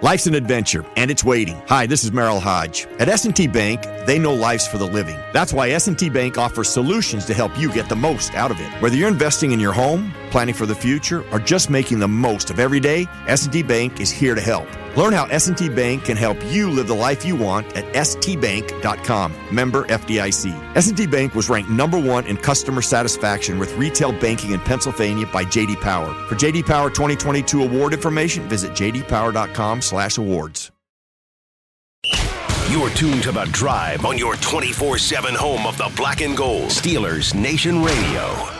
Life's an adventure, and it's waiting. Hi, this is Merrill Hodge. At S&T Bank, they know life's for the living. That's why S&T Bank offers solutions to help you get the most out of it. Whether you're investing in your home, planning for the future, or just making the most of every day, S&T Bank is here to help. Learn how S&T Bank can help you live the life you want at stbank.com. Member FDIC. S&T Bank was ranked #1 in customer satisfaction with retail banking in Pennsylvania by J.D. Power. For J.D. Power 2022 award information, visit jdpower.com/awards. You're tuned to The Drive on your 24/7 home of the Black and Gold. Steelers Nation Radio.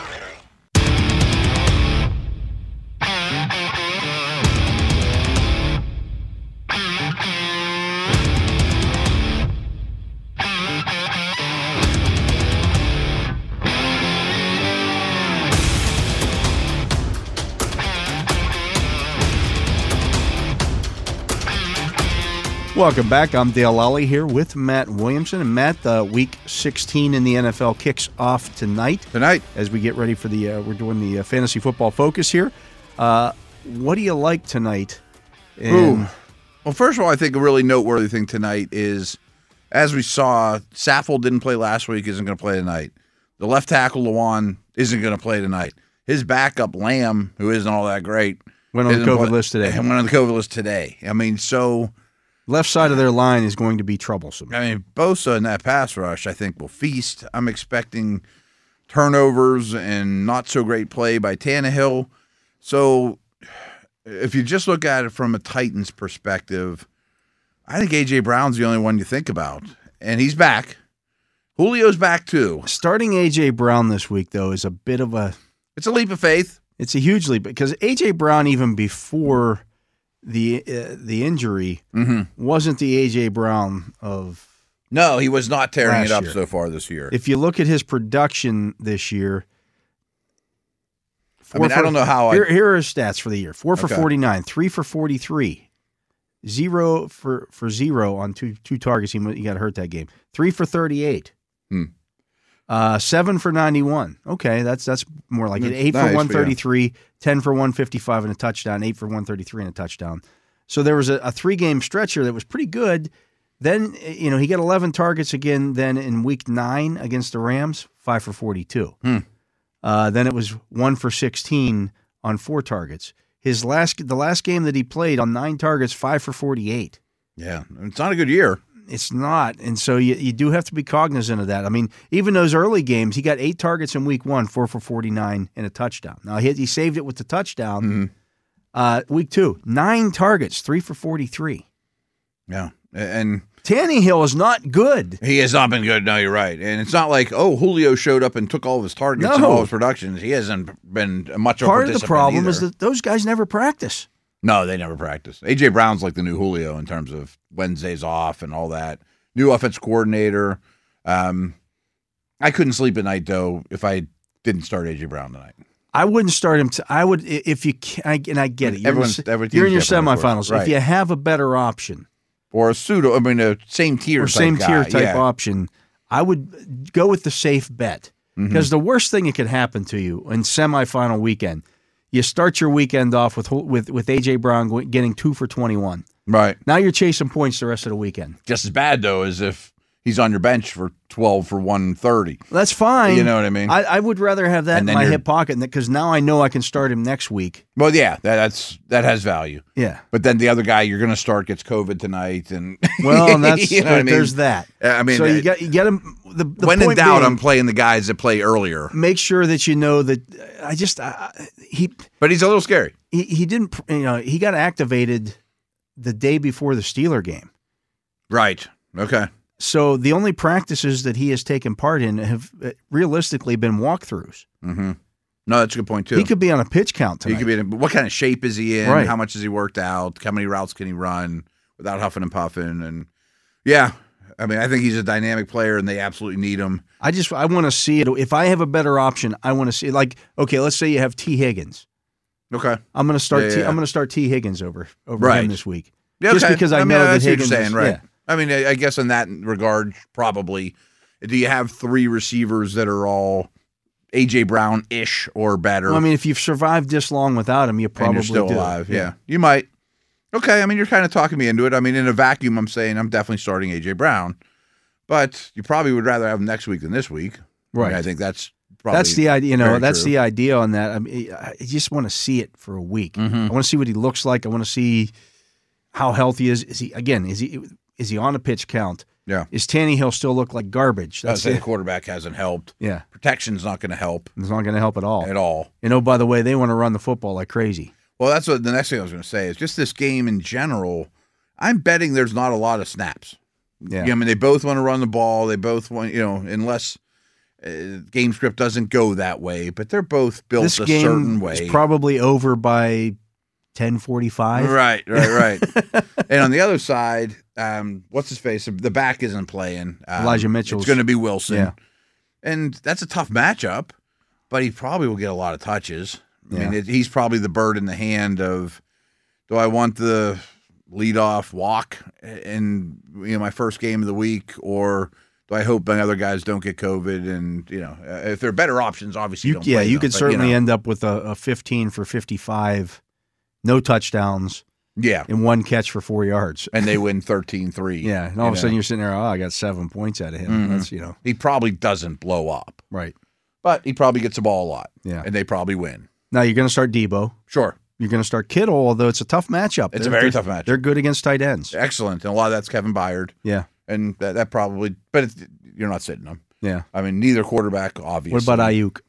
Welcome back. I'm Dale Lally here with Matt Williamson. And Matt, Week 16 in the NFL kicks off tonight. As we get ready for we're doing the Fantasy Football Focus here. What do you like tonight? Well, first of all, I think a really noteworthy thing tonight is, as we saw, Saffold didn't play last week, isn't going to play tonight. The left tackle, Lewan, isn't going to play tonight. His backup, Lamb, who isn't all that great, went on the COVID list today. Went on the COVID list today. I mean, so... Left side of their line is going to be troublesome. I mean, Bosa in that pass rush, I think, will feast. I'm expecting turnovers and not so great play by Tannehill. So if you just look at it from a Titans perspective, I think A.J. Brown's the only one you think about. And he's back. Julio's back too. Starting A.J. Brown this week, though, is a bit of a... It's a leap of faith. It's a huge leap because A.J. Brown, even before... The injury wasn't the A.J. Brown of No, he was not tearing it up year. So far this year. If you look at his production this year, I don't know how Here are his stats for the year. 4 for Okay. 49, 3 for 43, 0 for 0 on two targets. He got hurt that game. 3 for 38. 7 for 91. Okay, that's more like it. 8 for 133, 10 for 155 and a touchdown, 8 for 133 and a touchdown. So there was a 3-game stretch here that was pretty good. Then, he got 11 targets again then in week 9 against the Rams, 5 for 42. Then it was 1 for 16 on 4 targets. The last game that he played on 9 targets, 5 for 48. Yeah, it's not a good year. It's not. And so you do have to be cognizant of that. I mean, even those early games, he got 8 targets in week 1, 4 for 49, and a touchdown. Now, he saved it with the touchdown. Week 2, 9 targets, 3 for 43. Yeah. And Tannehill is not good. He has not been good. No, you're right. And it's not like, Julio showed up and took all of his targets and all his productions. He hasn't been much of a participant. Part of the problem either. is that those guys never practice. No, they never practice. A.J. Brown's like the new Julio in terms of Wednesdays off and all that. New offense coordinator. I couldn't sleep at night, though, if I didn't start A.J. Brown tonight. I wouldn't start him. I would if you can, and I get it. You're in your semifinals. Right. If you have a better option. Or a same tier type option, I would go with the safe bet. Because the worst thing that could happen to you in semifinal weekend, you start your weekend off with A.J. Brown getting 2 for 21. Right. Now you're chasing points the rest of the weekend. Just as bad, though, as if he's on your bench for 12 for 130. That's fine. You know what I mean? I would rather have that in my hip pocket because now I know I can start him next week. Well, yeah, that has value. Yeah. But then the other guy you're going to start gets COVID tonight, and that's you know what I mean? There's that. I mean, so you get him. The when point in doubt, being, I'm playing the guys that play earlier. Make sure that you know that But he's a little scary. He didn't. He got activated the day before the Steeler game. Right. Okay. So the only practices that he has taken part in have realistically been walkthroughs. Mm-hmm. No, that's a good point, too. He could be on a pitch count tonight. He could be. What kind of shape is he in? Right. How much has he worked out? How many routes can he run without huffing and puffing? And yeah, I mean, I think he's a dynamic player, and they absolutely need him. I want to see it. If I have a better option, I want to see okay, let's say you have T. Higgins. Okay. I'm going to start I'm going to start T. Higgins over him this week. Yeah, just because I know that Higgins what you're saying, right? Yeah. I mean, I guess in that regard, probably. Do you have 3 receivers that are all A.J. Brown-ish or better? Well, I mean, if you've survived this long without him, you probably and you're still do. alive. Yeah, you might. Okay, I mean, you're kind of talking me into it. I mean, in a vacuum, I'm saying I'm definitely starting A.J. Brown. But you probably would rather have him next week than this week. Right. I mean, I think that's probably that's the idea. That's true. the idea on that. I mean, I just want to see it for a week. Mm-hmm. I want to see what he looks like. I want to see how healthy he is. Is he on a pitch count? Yeah. Is Tannehill still look like garbage? That's the quarterback hasn't helped. Yeah. Protection's not going to help. It's not going to help at all. At all. And oh, by the way, they want to run the football like crazy. Well, that's what the next thing I was going to say is just this game in general. I'm betting there's not a lot of snaps. Yeah. I mean, they both want to run the ball. They both want, unless game script doesn't go that way, but they're both built this a game certain way. Is probably over by 10:45. Right. And on the other side, what's his face? The back isn't playing. Elijah Mitchell. It's going to be Wilson. Yeah. And that's a tough matchup, but he probably will get a lot of touches. I Yeah. mean, he's probably the bird in the hand of, do I want the leadoff walk in my first game of the week, or do I hope my other guys don't get COVID? And if there are better options, obviously don't play you them, could certainly end up with a 15 for 55, no touchdowns, and one catch for 4 yards, and they win 13-3. Yeah, and all of a sudden you're sitting there, I got 7 points out of him. Mm-hmm. That's he probably doesn't blow up, right, but he probably gets the ball a lot. Yeah, and they probably win. Now you're going to start Debo. Sure. You're going to start Kittle, although it's a tough matchup. It's a very tough matchup. They're good against tight ends. Excellent. And a lot of that's Kevin Byard. Yeah. And that probably – but you're not sitting them. Yeah. I mean, neither quarterback, obviously. What about Ayuk?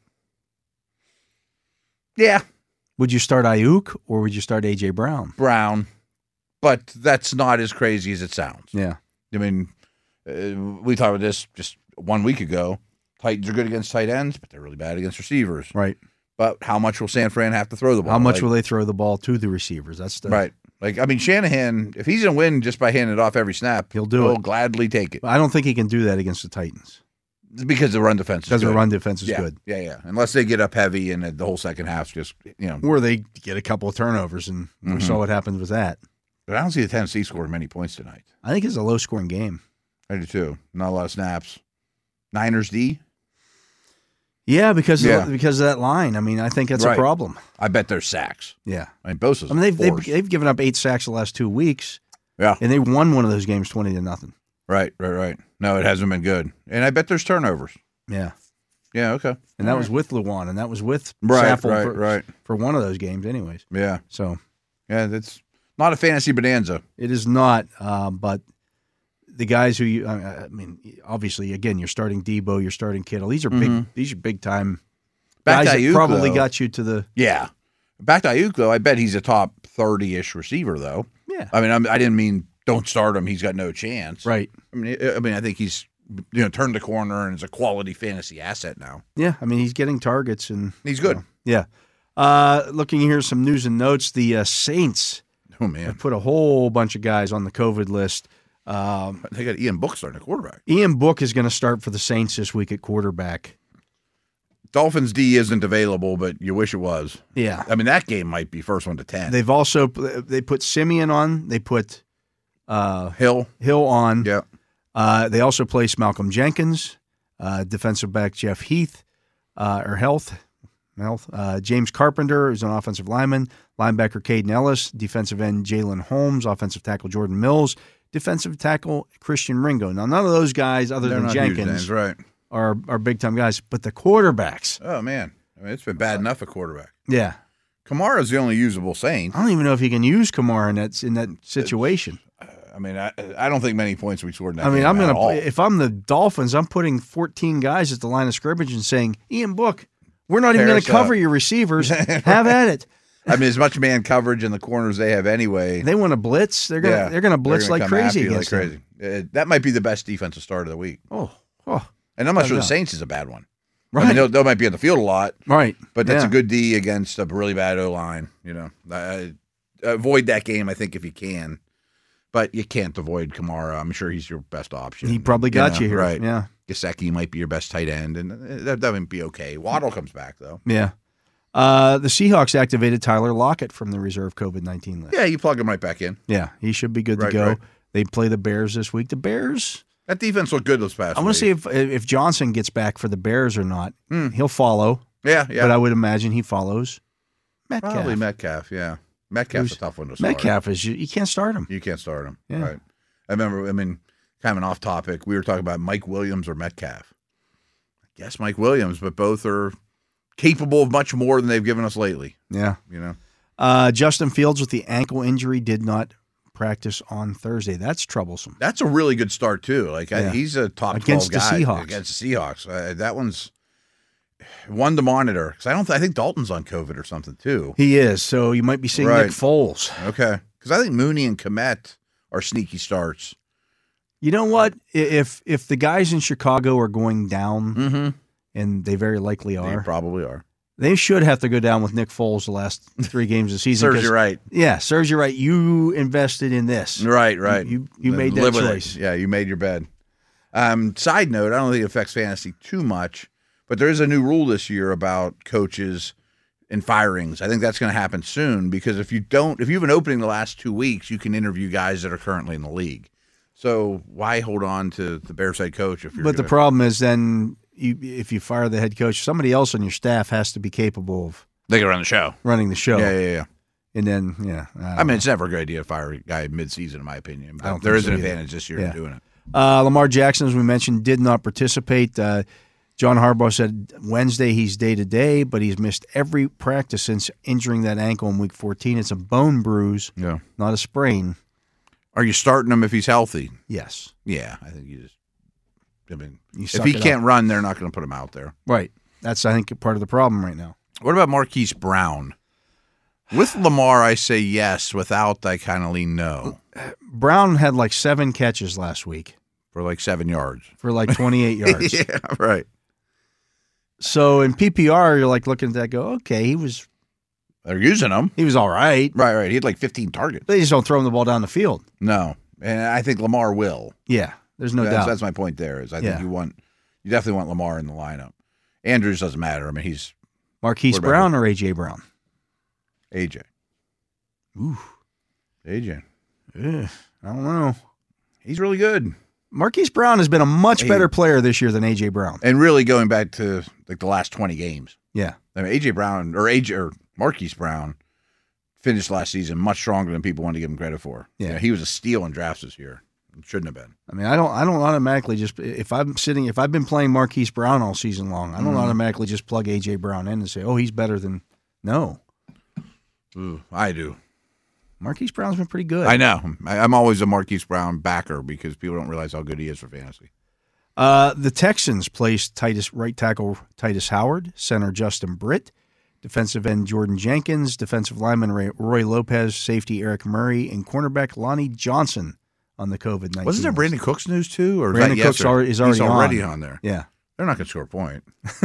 Yeah. Would you start Ayuk or would you start A.J. Brown? Brown. But that's not as crazy as it sounds. Yeah. I mean, we talked about this just 1 week ago. Titans are good against tight ends, but they're really bad against receivers. Right. But how much will San Fran have to throw the ball? How much will they throw the ball to the receivers? That's the right. I mean, Shanahan, if he's going to win just by handing it off every snap, he'll gladly take it. I don't think he can do that against the Titans. Because the run defense is good. Because the run defense is good. Yeah. Unless they get up heavy and the whole second half's just, Or they get a couple of turnovers, and we saw what happened with that. But I don't see the Tennessee scoring many points tonight. I think it's a low-scoring game. I do too. Not a lot of snaps. Niners D? Yeah, because of that line. I mean, I think that's a problem. I bet there's sacks. Yeah. I mean, Bosa's they've given up 8 sacks the last 2 weeks. Yeah. And they won one of those games 20-0. Right. No, it hasn't been good. And I bet there's turnovers. Yeah. Yeah, okay. And that was with Luan, and that was with Saffold for one of those games anyways. Yeah. So. Yeah, that's not a fantasy bonanza. It is not, but the guys who I mean, obviously, again, you're starting Debo, you're starting Kittle. These are big time Back guys to Ayuk, that probably though, got you to the Back to Ayuk, though, I bet he's a top 30-ish receiver, though. Yeah. I mean, I didn't mean don't start him. He's got no chance. Right. I mean, I think he's turned the corner and is a quality fantasy asset now. Yeah. I mean, he's getting targets and he's good. Yeah. Looking here, some news and notes. The Saints. Oh man, have put a whole bunch of guys on the COVID list. They got Ian Book starting at quarterback. Ian Book is going to start for the Saints this week at quarterback. Dolphins D isn't available, but you wish it was. Yeah. I mean, that game might be first 1 to 10. They've also they put Simeon on. They put Hill on. Yeah. They also placed Malcolm Jenkins, defensive back Jeff Heath, James Carpenter, who's an offensive lineman, linebacker Caden Ellis, defensive end Jalen Holmes, offensive tackle Jordan Mills, defensive tackle Christian Ringo. Now, none of those guys, other than Jenkins, are big-time guys, but the quarterbacks. Oh, man. I mean, it's been bad enough at quarterback. Yeah. Kamara's the only usable Saint. I don't even know if you can use Kamara in that situation. I mean, I don't think many points we scored in that game. I mean, if I'm the Dolphins, I'm putting 14 guys at the line of scrimmage and saying, Ian Book, we're not even going to cover your receivers. Have at it. I mean, as much man coverage in the corners they have anyway. They want to blitz. They're going to blitz like crazy against them. That might be the best defensive start of the week. Oh. And I'm not sure the Saints is a bad one. Right. I mean, they might be on the field a lot. Right. But that's a good D against a really bad O-line. Avoid that game, I think, if you can. But you can't avoid Kamara. I'm sure he's your best option. He probably got you here. Right. Yeah. Gesicki might be your best tight end, and that would be okay. Waddle comes back, though. Yeah. The Seahawks activated Tyler Lockett from the reserve COVID-19 list. Yeah, you plug him right back in. Yeah, he should be good to go. Right. They play the Bears this week. The Bears... That defense looked good this past week. I want to see if Johnson gets back for the Bears or not. He'll follow. Yeah. But I would imagine he follows Metcalf. Probably Metcalf, yeah. Metcalf's a tough one to start. Metcalf is you can't start him. You can't start him. Yeah. Right. I remember, kind of an off topic, we were talking about Mike Williams or Metcalf. I guess Mike Williams, but both are capable of much more than they've given us lately. Yeah. You know. Justin Fields with the ankle injury did not practice on Thursday. That's troublesome. That's a really good start, too. He's a top 12 guy. Against the Seahawks. That one's one to monitor. Because I think Dalton's on COVID or something, too. He is. So you might be seeing Nick Foles. Okay. Because I think Mooney and Kmet are sneaky starts. You know what? If the guys in Chicago are going down, and they very likely are. They probably are. They should have to go down with Nick Foles the last 3 games of the season. Serves you right. Yeah, serves you right. You invested in this. Right. You made that choice. Yeah, you made your bed. Side note, I don't think it affects fantasy too much, but there is a new rule this year about coaches and firings. I think that's going to happen soon because if you have an opening the last 2 weeks, you can interview guys that are currently in the league. So why hold on to the Bears head coach if you're? But the problem is then if you fire the head coach, somebody else on your staff has to be capable of. They can run the show. Running the show. Yeah. And then, it's never a good idea to fire a guy mid-season, in my opinion. But there is an advantage this year in doing it. Lamar Jackson, as we mentioned, did not participate. John Harbaugh said Wednesday he's day-to-day, but he's missed every practice since injuring that ankle in Week 14. It's a bone bruise, not a sprain. Are you starting him if he's healthy? Yes. Yeah, I think if he can't run, they're not going to put him out there. Right. That's, I think, part of the problem right now. What about Marquise Brown? With Lamar, I say yes. Without, I kind of lean no. Brown had 7 catches last week. For 7 yards. For 28 yards. Yeah, right. So in PPR, you're looking at that go, okay, they're using him. He was all right. Right. He had 15 targets. They just don't throw him the ball down the field. No. And I think Lamar will. Yeah, there's no doubt. That's my point there is I think you definitely want Lamar in the lineup. Andrews doesn't matter. I mean, he's Marquise Brown or A.J. Brown? A.J. Ooh. A.J. I don't know. He's really good. Marquise Brown has been a much better player this year than A.J. Brown. And really going back to the last 20 games. Yeah. I mean, A.J. Brown or Marquise Brown finished last season much stronger than people want to give him credit for. Yeah. He was a steal in drafts this year. It shouldn't have been. I mean, I don't automatically just if I've been playing Marquise Brown all season long, I don't automatically just plug A.J. Brown in and say, oh, he's better than no. Ooh, I do. Marquise Brown's been pretty good. I know. I'm always a Marquise Brown backer because people don't realize how good he is for fantasy. The Texans placed right tackle Titus Howard, center Justin Britt, defensive end Jordan Jenkins, defensive lineman Roy Lopez, safety Eric Murray, and cornerback Lonnie Johnson on the COVID-19. Wasn't there Brandon Cooks news too? Or Brandon Cooks is already on there. Yeah. They're not going to score a point.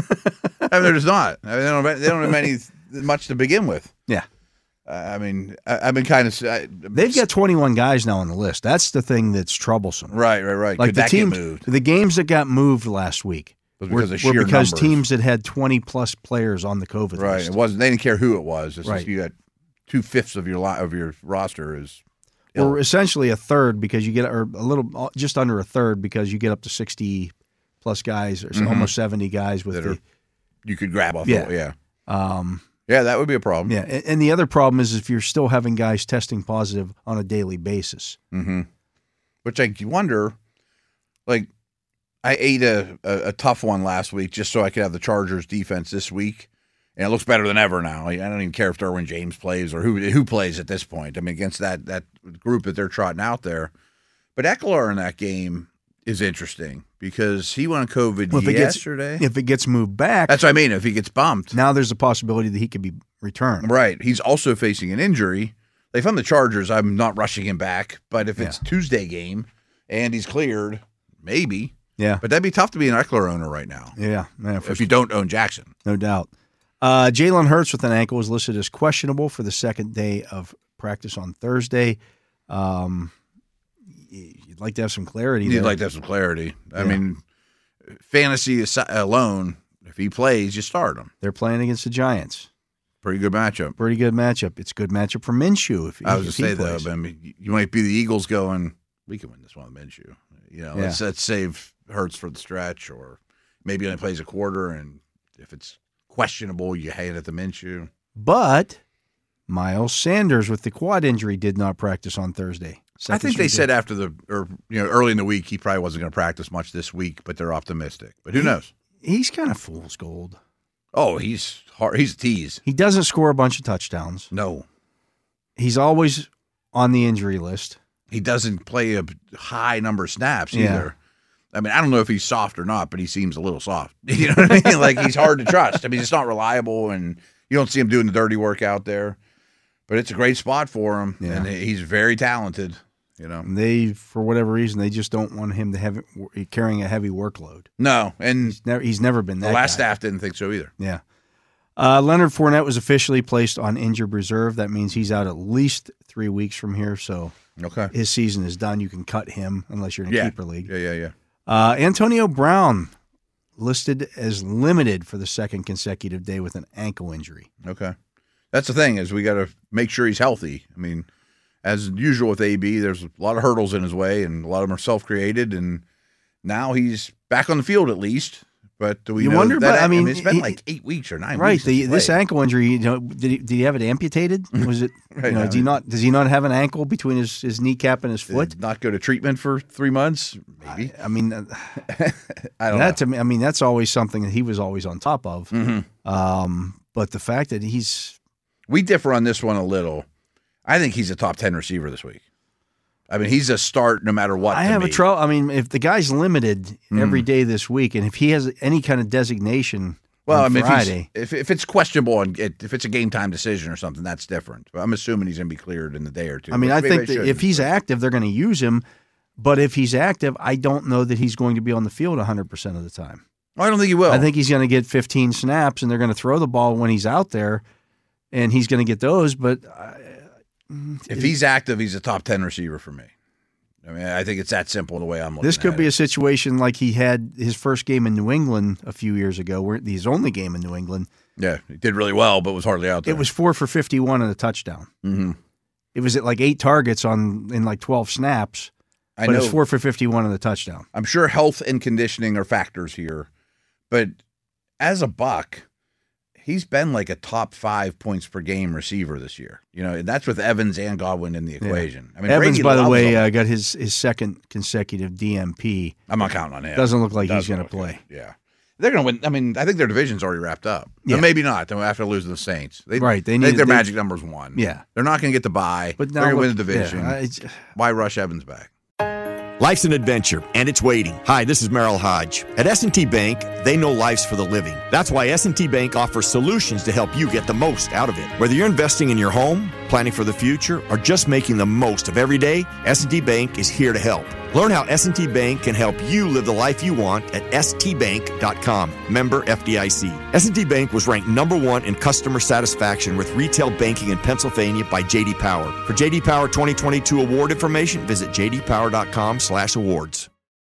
I mean, they're just not. I mean, they don't have much to begin with. Yeah. I mean, I've been kind of. They've got 21 guys now on the list. That's the thing that's troublesome. Right. Like Could that get moved? The games that got moved last week were because teams that had 20-plus players on the COVID list. It wasn't. They didn't care who it was. It's right. Just you got 2/5 of your roster is. Or essentially a third because you get, or a little, just under a third because you get up to 60-plus guys or almost 70 guys with you could grab off. Yeah. Yeah, that would be a problem. Yeah, and the other problem is if you're still having guys testing positive on a daily basis. Mm-hmm. Which I wonder, I ate a tough one last week just so I could have the Chargers defense this week, and it looks better than ever now. I don't even care if Derwin James plays or who plays at this point. I mean, against that group that they're trotting out there. But Ekeler in that game is interesting because he went on COVID yesterday. If it gets moved back. That's what I mean. If he gets bumped. Now there's a possibility that he could be returned. Right. He's also facing an injury. If I'm the Chargers, I'm not rushing him back. But if it's Tuesday game and he's cleared, maybe. Yeah. But that'd be tough to be an Ekeler owner right now. Yeah. If you don't own Jackson. No doubt. Jalen Hurts with an ankle is listed as questionable for the second day of practice on Thursday. You'd like to have some clarity. You'd like to have some clarity. I mean, fantasy alone, if he plays, you start him. They're playing against the Giants. Pretty good matchup. It's a good matchup for Minshew. I was going to say, though, but I mean, you might be the Eagles going, we can win this one with Minshew. Let's save Hurts for the stretch, or maybe only plays a quarter, and if it's questionable, you hand it to Minshew. But Miles Sanders with the quad injury did not practice on Thursday. I think they said early in the week he probably wasn't going to practice much this week, but they're optimistic. But who knows? He's kind of fool's gold. Oh, he's hard. He's a tease. He doesn't score a bunch of touchdowns. No. He's always on the injury list. He doesn't play a high number of snaps either. I mean, I don't know if he's soft or not, but he seems a little soft. You know what I mean? Like, he's hard to trust. I mean, it's not reliable, and you don't see him doing the dirty work out there. But it's a great spot for him, and he's very talented. You know, they, for whatever reason, they just don't want him to have carrying a heavy workload. No, and he's never been that. The last guy. staff didn't think so either. Yeah. Leonard Fournette was officially placed on injured reserve. That means he's out at least 3 weeks from here. So his season is done. You can cut him unless you're in a keeper league. Yeah. Antonio Brown listed as limited for the second consecutive day with an ankle injury. Okay. That's the thing, is we got to make sure he's healthy. I mean, as usual with AB, there's a lot of hurdles in his way, and a lot of them are self-created, and now he's back on the field at least. But do we wonder? That, I mean, it's been like 8 weeks or 9 weeks. Right. This ankle injury, did he have it amputated? Was it? Right, does he not have an ankle between his kneecap and his foot? Did not go to treatment for 3 months? Maybe. I mean, I don't know. To me, I mean, that's always something that he was always on top of. Mm-hmm. But the fact that we differ on this one a little. I think he's a top 10 receiver this week. I mean, he's a start no matter what. I have a trouble. I mean, if the guy's limited every day this week, and if he has any kind of designation, Friday, if it's questionable and if it's a game time decision or something, that's different. But I'm assuming he's going to be cleared in the day or two. I mean, I think that if he's active, they're going to use him. But if he's active, I don't know that he's going to be on the field 100% of the time. I don't think he will. I think he's going to get 15 snaps, and they're going to throw the ball when he's out there, and he's going to get those. But if he's active, he's a top 10 receiver for me. I mean, I think it's that simple the way I'm looking at it. This could be a situation like he had his first game in New England a few years ago, his only game in New England. Yeah, he did really well, but was hardly out there. It was 4 for 51 and a touchdown. Mm-hmm. It was at like 8 targets in like 12 snaps, but it's 4 for 51 and a touchdown. I'm sure health and conditioning are factors here, but as a Buck, he's been like a top 5 points per game receiver this year. And that's with Evans and Godwin in the equation. Yeah. I mean, Evans, by the way, got his second consecutive DMP. I'm not counting on him. Doesn't look like he's going to play. Yeah. They're going to win. I mean, I think their division's already wrapped up. Yeah. Maybe not after losing the Saints. They think their magic number's 1. Yeah. They're not going to get the bye. But they're going to win the division. Why rush Evans back? Life's an adventure, and it's waiting. Hi, this is Merrill Hodge. At S&T Bank, they know life's for the living. That's why S&T Bank offers solutions to help you get the most out of it. Whether you're investing in your home, planning for the future, or just making the most of every day, S&T Bank is here to help. Learn how S&T Bank can help you live the life you want at stbank.com. Member FDIC. S&T Bank was ranked #1 in customer satisfaction with retail banking in Pennsylvania by J.D. Power. For J.D. Power 2022 award information, visit jdpower.com/awards.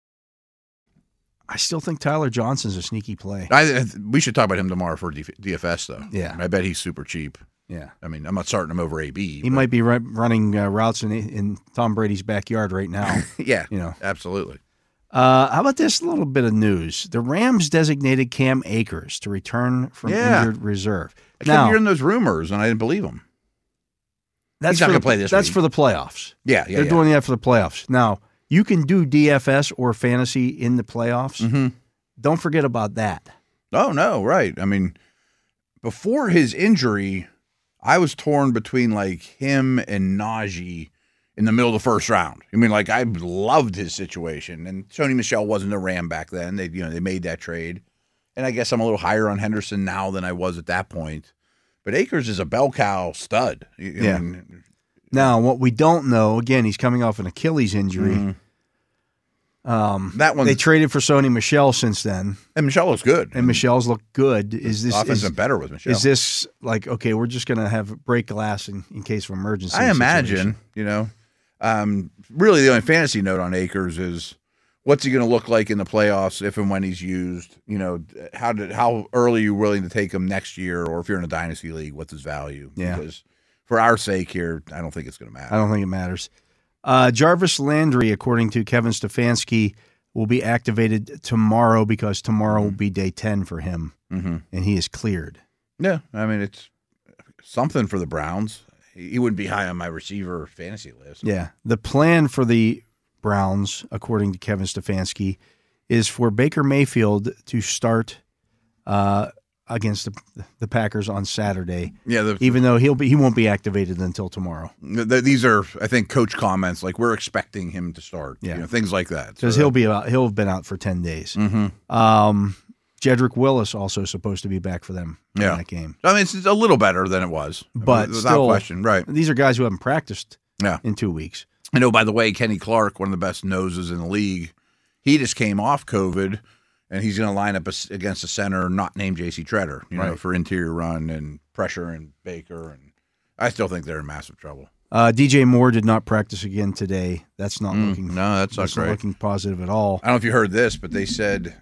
I still think Tyler Johnson's a sneaky play. We should talk about him tomorrow for DFS, though. Yeah. I bet he's super cheap. Yeah. I mean, I'm not starting him over AB. He might be running routes in Tom Brady's backyard right now. Yeah, absolutely. How about this little bit of news? The Rams designated Cam Akers to return from injured reserve. I kept hearing those rumors, and I didn't believe them. He's not going to play this week. That's for the playoffs. Yeah. They're doing that for the playoffs. Now, you can do DFS or fantasy in the playoffs. Mm-hmm. Don't forget about that. Oh, no, right. I mean, before his injury, I was torn between like him and Najee in the middle of the first round. I mean, like, I loved his situation, and Sony Michel wasn't a Ram back then. They made that trade, and I guess I'm a little higher on Henderson now than I was at that point. But Akers is a bell cow stud. I mean, now, what we don't know, again, he's coming off an Achilles injury. Mm-hmm. That one they traded for Sony Michel since then, and Michel looks good. And Michel's looked good. Is this offense been better with Michel? Is this like, okay, we're just going to have break glass in case of emergency? I imagine. Really, the only fantasy note on Akers is what's he going to look like in the playoffs if and when he's used. How early are you willing to take him next year, or if you're in a dynasty league, what's his value? Yeah. Because for our sake here, I don't think it's going to matter. I don't think it matters. Jarvis Landry, according to Kevin Stefanski, will be activated tomorrow because tomorrow will be day 10 for him, and he is cleared. Yeah, I mean, it's something for the Browns. He wouldn't be high on my receiver fantasy list. Yeah. The plan for the Browns, according to Kevin Stefanski, is for Baker Mayfield to start against the Packers on Saturday. Yeah, even though he won't be activated until tomorrow. These are, I think, coach comments like we're expecting him to start. Yeah, things like that. Because he'll have been out for 10 days. Mm-hmm. Jedrick Willis also supposed to be back for them in that game. I mean, it's a little better than it was, but without still, question. Right? These are guys who haven't practiced in 2 weeks. I know. By the way, Kenny Clark, one of the best noses in the league, he just came off COVID. And he's going to line up against a center not named J.C. Treader, for interior run and pressure and Baker. And I still think they're in massive trouble. DJ Moore did not practice again today. That's not looking. No, that's not great. Not looking positive at all. I don't know if you heard this, but they said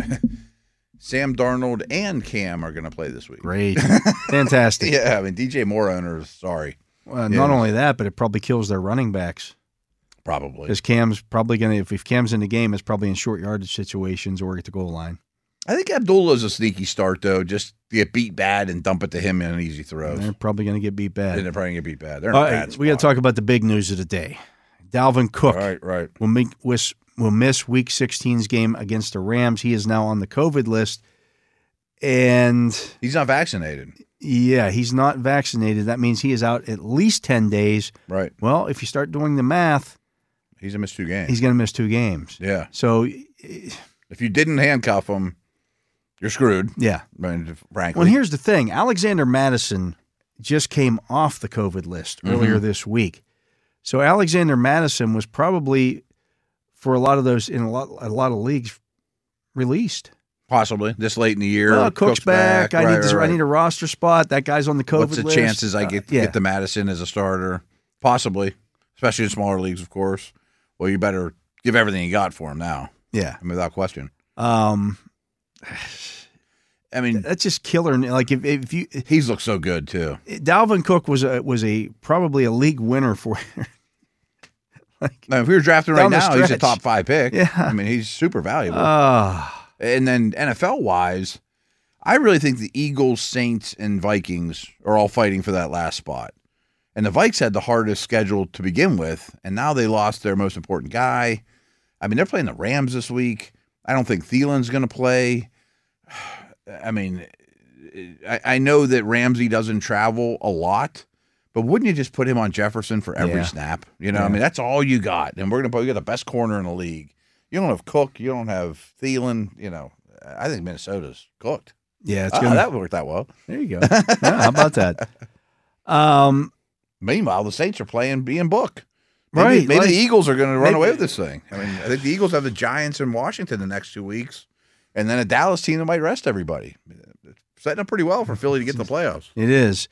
Sam Darnold and Cam are going to play this week. Great, fantastic. Yeah, I mean DJ Moore owners, sorry. Not only that, but it probably kills their running backs. Probably. Because Cam's probably going to, if Cam's in the game, it's probably in short yardage situations or at the goal line. I think Abdullah's a sneaky start, though. Just get beat bad and dump it to him in easy throws. They're probably going to get beat bad. They're probably going to get beat bad. They're in a bad spot. We got to talk about the big news of the day. Dalvin Cook right. will miss Week 16's game against the Rams. He is now on the COVID list. And he's not vaccinated. Yeah, he's not vaccinated. That means he is out at least 10 days. Right. Well, if you start doing the math, he's going to miss 2 games. He's going to miss 2 games. Yeah. So if you didn't handcuff him, you're screwed. Yeah. Frankly. Well, here's the thing. Alexander Mattison just came off the COVID list earlier this week. So Alexander Mattison was probably, for a lot of those, in a lot of leagues, released. Possibly this late in the year. Well, Cook's back. I need a roster spot. That guy's on the COVID list. What's the chances I get the Madison as a starter? Possibly, especially in smaller leagues, of course. Well, you better give everything you got for him now. Yeah, I mean, without question. I mean, that's just killer. Like if you, he's looked so good too. Dalvin Cook was probably a league winner for. Now, if we were drafting right now, he's a top 5 pick. Yeah, I mean, he's super valuable. And then NFL-wise, I really think the Eagles, Saints, and Vikings are all fighting for that last spot. And the Vikes had the hardest schedule to begin with, and now they lost their most important guy. I mean, they're playing the Rams this week. I don't think Thielen's going to play. I mean, I know that Ramsey doesn't travel a lot, but wouldn't you just put him on Jefferson for every snap? I mean, that's all you got. And you got the best corner in the league. You don't have Cook. You don't have Thielen. I think Minnesota's cooked. Yeah, that worked out well. There you go. How about that? Meanwhile, the Saints are playing being book. Maybe the Eagles are going to run away with this thing. I mean, I think the Eagles have the Giants in Washington the next 2 weeks, and then a Dallas team that might rest everybody. It's setting up pretty well for Philly to get the playoffs. It is.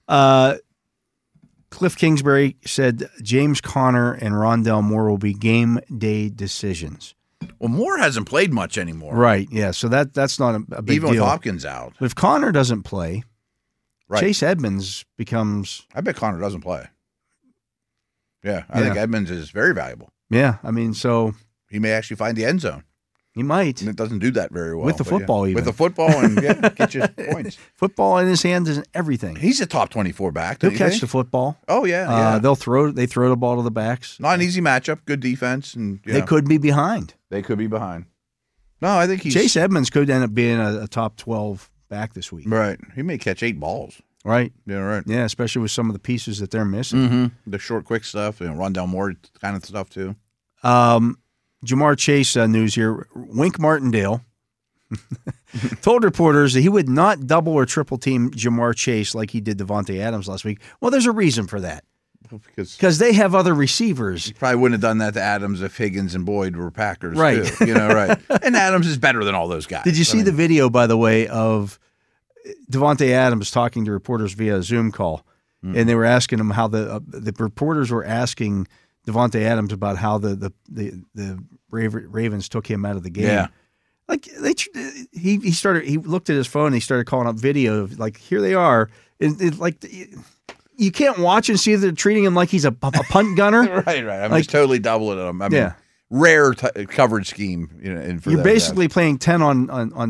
Cliff Kingsbury said James Conner and Rondale Moore will be game day decisions. Well, Moore hasn't played much anymore. Right, yeah, so that's not a big deal. Even with Hopkins out. But if Conner doesn't play, Chase Edmonds becomes... I bet Conner doesn't play. Yeah, I think Edmonds is very valuable. Yeah, I mean, so... He may actually find the end zone. He might. And it doesn't do that very well. With the football, even. With the football and get you points. Football in his hands is everything. He's a top 24 back. He'll catch the football. Oh, yeah. They throw the ball to the backs. Not an easy matchup. Good defense. And they could be behind. No, I think Chase Edmonds could end up being a top 12 back this week. Right. He may catch 8 balls. Right. Yeah, right. Yeah, especially with some of the pieces that they're missing. Mm-hmm. The short, quick stuff. Rondale Moore kind of stuff, too. Jamar Chase news here. Wink Martindale told reporters that he would not double or triple team Jamar Chase like he did Devontae Adams last week. Well, there's a reason for that. Because they have other receivers. He probably wouldn't have done that to Adams if Higgins and Boyd were Packers, right? Too. Right. And Adams is better than all those guys. Did you see the video, by the way, of Devontae Adams talking to reporters via a Zoom call? And they were asking him how the reporters were asking Devontae Adams about how the Ravens took him out of the game. Yeah. Like he looked at his phone and he started calling up video of like, here they are. You can't watch and see that they're treating him like he's a punt gunner. right. I'm just totally doubling him. Rare coverage scheme. You're basically playing 10 on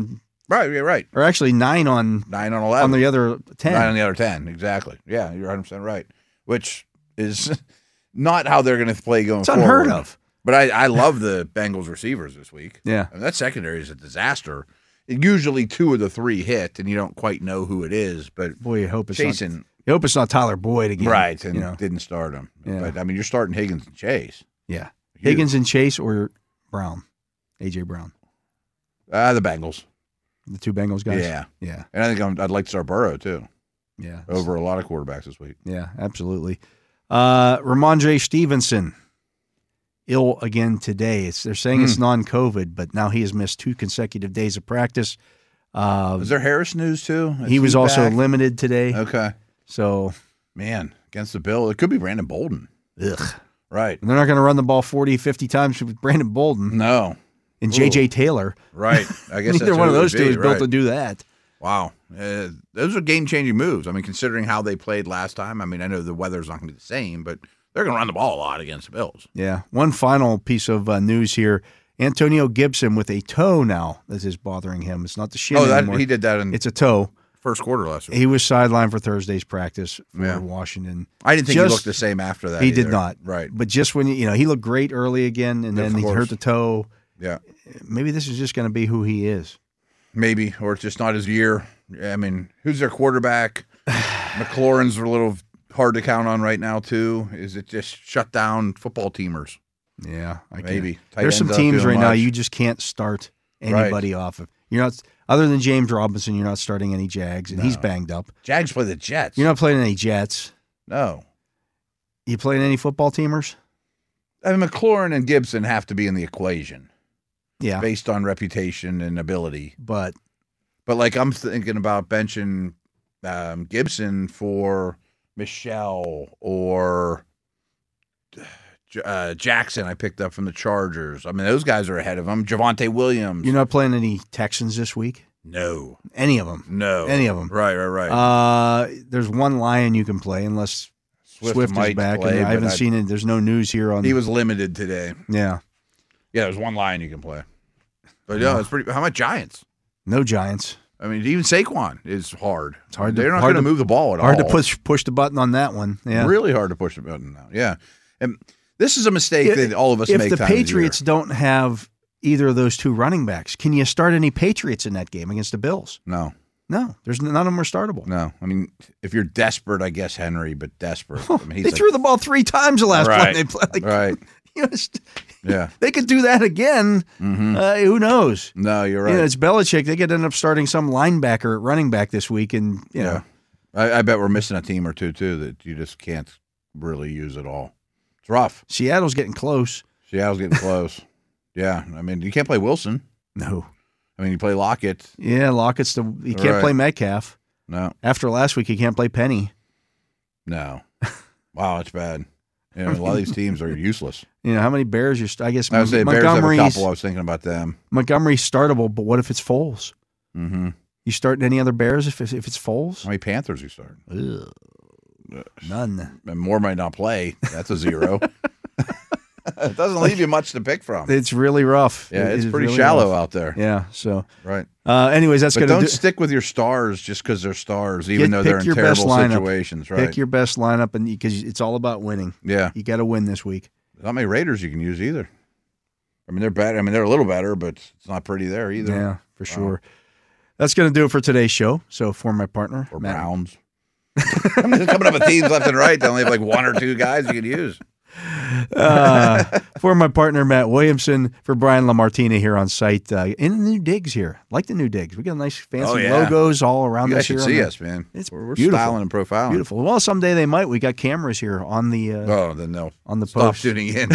Right, yeah, right. Or actually 9 on 11. On the other 10. 9 on the other 10, exactly. Yeah, you're 100% right. Which is not how they're going to play going forward. It's unheard of. But I love the Bengals receivers this week. Yeah. I mean, that secondary is a disaster. Usually 2 of the 3 hit, and you don't quite know who it is. But boy, you hope it's Jason, you hope it's not Tyler Boyd again. Right, and didn't start him. Yeah. But, I mean, you're starting Higgins and Chase. Yeah. Higgins and Chase or Brown, A.J. Brown. The Bengals. The 2 Bengals guys? Yeah. Yeah. And I think I'd like to start Burrow, too. Yeah. Over a lot of quarterbacks this week. Yeah, absolutely. Ramondre Stevenson, ill again today. They're saying it's non-COVID, but now he has missed 2 consecutive days of practice. Is there Harris news, too? He was also limited today. Okay. So, man, against the Bill, it could be Brandon Bolden. Ugh. Right. And they're not going to run the ball 40, 50 times with Brandon Bolden. No. And J.J. Taylor. Right. I guess neither one of those 2 is built to do that. Wow. Those are game-changing moves. I mean, considering how they played last time, I mean, I know the weather's not going to be the same, but they're going to run the ball a lot against the Bills. Yeah. One final piece of news here. Antonio Gibson with a toe now that is bothering him. It's not the shin anymore. He did that it's a toe. First quarter last week. He was sidelined for Thursday's practice for Washington. I didn't think he looked the same after that. He did not. Right. But just when he looked great early again, and then he hurt the toe. Yeah. Maybe this is just going to be who he is. Maybe, or it's just not his year. I mean, who's their quarterback? McLaurin's a little hard to count on right now, too. Is it just shut down football teamers? Yeah, maybe. There's some teams right now you just can't start anybody off of. You're not, other than James Robinson, you're not starting any Jags, and he's banged up. Jags play the Jets. You're not playing any Jets. No. You playing any football teamers? I mean, McLaurin and Gibson have to be in the equation. Yeah. Based on reputation and ability. But like I'm thinking about benching Gibson for Michelle or Jackson I picked up from the Chargers. I mean, those guys are ahead of him. Javonte Williams. You're not playing any Texans this week? No. Any of them? No. Any of them? Right. There's one Lion you can play unless Swift is back. Play, I haven't seen it. There's no news here on. He was limited today. Yeah. Yeah, there's one Lion you can play. But yeah, it's pretty. How about Giants? No Giants. I mean, even Saquon is hard. It's hard. They're not going to move the ball at all. Hard to push the button on that one. Yeah. Really hard to push the button now. Yeah. And this is a mistake that all of us make. If the Patriots don't have either of those 2 running backs, can you start any Patriots in that game against the Bills? No. No. There's none of them are startable. No. I mean, if you're desperate, I guess Henry, but desperate. I mean, they threw the ball 3 times the last play they played. Right. Yeah. They could do that again. Mm-hmm. Who knows? No, you're right. It's Belichick. They could end up starting some linebacker at running back this week. And, know. I bet we're missing a team or two, too, that you just can't really use at all. It's rough. Seattle's getting close. Seattle's getting close. Yeah. I mean, you can't play Wilson. No. I mean, you play Lockett. Yeah, Lockett's you can't play Metcalf. No. After last week, you can't play Penny. No. Wow, that's bad. A lot of these teams are useless. How many Bears I guess I would say Bears have a couple. I was thinking about them. Montgomery's startable, but what if it's Foles? Mm-hmm. You starting any other Bears if it's Foles? How many Panthers you start? None. And Moore might not play. That's a 0. It doesn't leave you much to pick from. It's really rough. Yeah, it's pretty really shallow out there. Yeah, so. Right. Anyways, that's going to don't stick with your stars just because they're stars, even though they're in terrible situations. Right. Pick your best lineup, and because it's all about winning. Yeah. You got to win this week. There's not many Raiders you can use either. I mean, they're better. I mean, they're a little better, but it's not pretty there either. Yeah, for sure. That's going to do it for today's show. So for my partner, or Matt. Browns. I'm just coming up with teams left and right. They only have like 1 or 2 guys you could use. For my partner, Matt Williamson, for Brian LaMartina here on site, in the new digs here. Like the new digs. We got nice fancy logos all around us here. You guys should see us, man. We're styling and profiling. Beautiful. Well, someday they might. We got cameras here on the then they'll on the stop post. tuning in.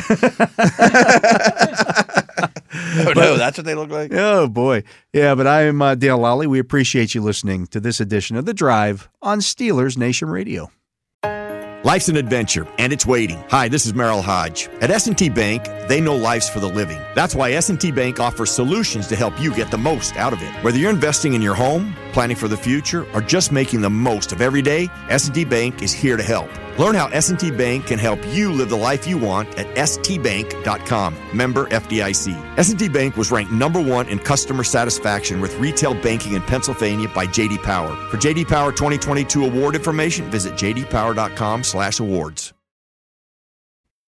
No, that's what they look like? Oh, boy. Yeah, but I am Dale Lally. We appreciate you listening to this edition of The Drive on Steelers Nation Radio. Life's an adventure, and it's waiting. Hi, this is Merrill Hodge. At S&T Bank, they know life's for the living. That's why S&T Bank offers solutions to help you get the most out of it. Whether you're investing in your home, planning for the future, or just making the most of every day, S&T Bank is here to help. Learn how S&T Bank can help you live the life you want at stbank.com. Member FDIC. S&T Bank was ranked #1 in customer satisfaction with retail banking in Pennsylvania by J.D. Power. For J.D. Power 2022 award information, visit jdpower.com/awards.